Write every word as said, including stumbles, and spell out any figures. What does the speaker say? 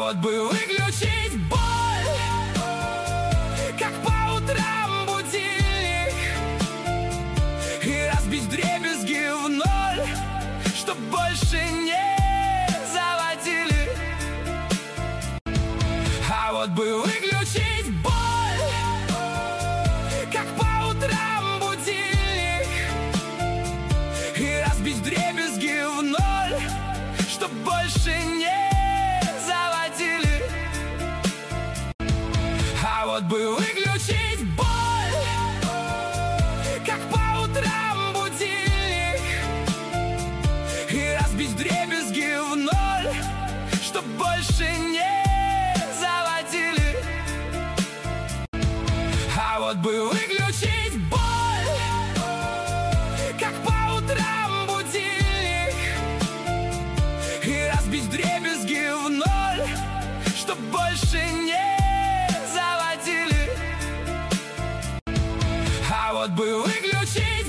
вот бы выключить боль, как по утрам будильник, и разбить вдребезги в ноль, чтоб больше не заводили. А вот бы выключить боль, как по утрам будильник, и разбить вдребезги в ноль, чтоб больше не заводили. А вот бы выключить боль, как по утрам будильник, и разбить вдребезги в ноль, чтоб больше не заводили. А вот бы выключить боль, как по утрам будильник, и разбить вдребезги в ноль, чтоб больше не заводили. А вот бы выключить